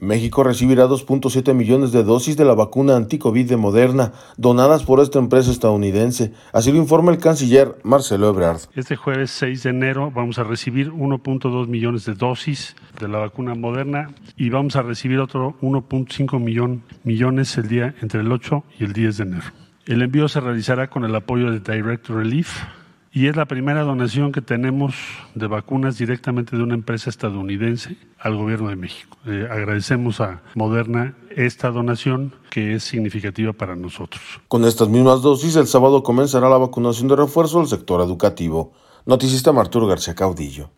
México recibirá 2.7 millones de dosis de la vacuna anti-COVID de Moderna, donadas por esta empresa estadounidense. Así lo informa el canciller Marcelo Ebrard. Este jueves 6 de enero vamos a recibir 1.2 millones de dosis de la vacuna Moderna y vamos a recibir otro 1.5 millones el día entre el 8 y el 10 de enero. El envío se realizará con el apoyo de Direct Relief y es la primera donación que tenemos de vacunas directamente de una empresa estadounidense al gobierno de México. Agradecemos a Moderna esta donación que es significativa para nosotros. Con estas mismas dosis, el sábado comenzará la vacunación de refuerzo al sector educativo. Noticista Arturo García Caudillo.